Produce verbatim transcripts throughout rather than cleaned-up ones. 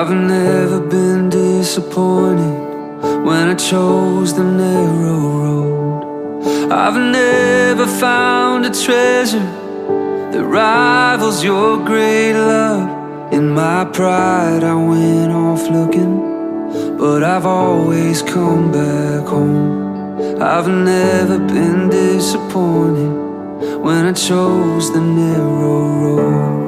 I've never been disappointed when I chose the narrow road. I've never found a treasure that rivals your great love. In my pride I went off looking, but I've always come back home. I've never been disappointed when I chose the narrow road.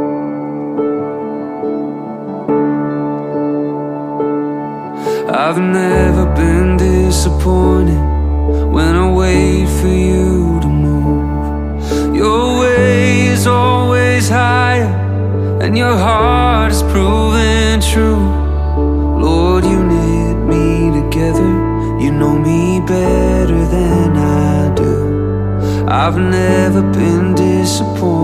I've never been disappointed when I wait for you to move. Your way is always higher, and your heart is proven true. Lord, you knit me together. You know me better than I do. I've never been disappointed